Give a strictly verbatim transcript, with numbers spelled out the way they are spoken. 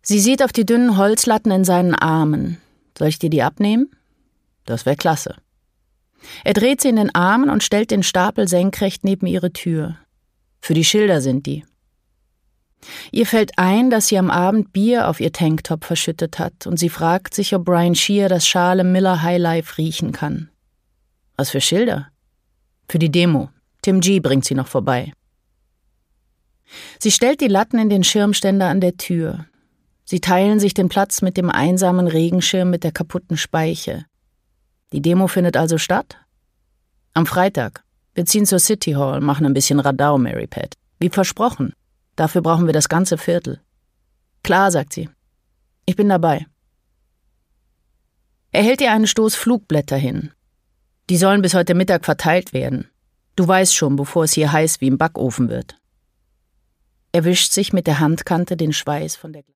Sie sieht auf die dünnen Holzlatten in seinen Armen. Soll ich dir die abnehmen? Das wäre klasse. Er dreht sie in den Armen und stellt den Stapel senkrecht neben ihre Tür. Für die Schilder sind die. Ihr fällt ein, dass sie am Abend Bier auf ihr Tanktop verschüttet hat und sie fragt sich, ob Brian Shear das schale Miller High Life riechen kann. Was für Schilder? Für die Demo. Tim G. bringt sie noch vorbei. Sie stellt die Latten in den Schirmständer an der Tür. Sie teilen sich den Platz mit dem einsamen Regenschirm mit der kaputten Speiche. Die Demo findet also statt? Am Freitag. Wir ziehen zur City Hall, machen ein bisschen Radau, Mary Pat. Wie versprochen. Dafür brauchen wir das ganze Viertel. Klar, sagt sie. Ich bin dabei. Er hält ihr einen Stoß Flugblätter hin. Die sollen bis heute Mittag verteilt werden. Du weißt schon, bevor es hier heiß wie im Backofen wird. Er wischt sich mit der Handkante den Schweiß von der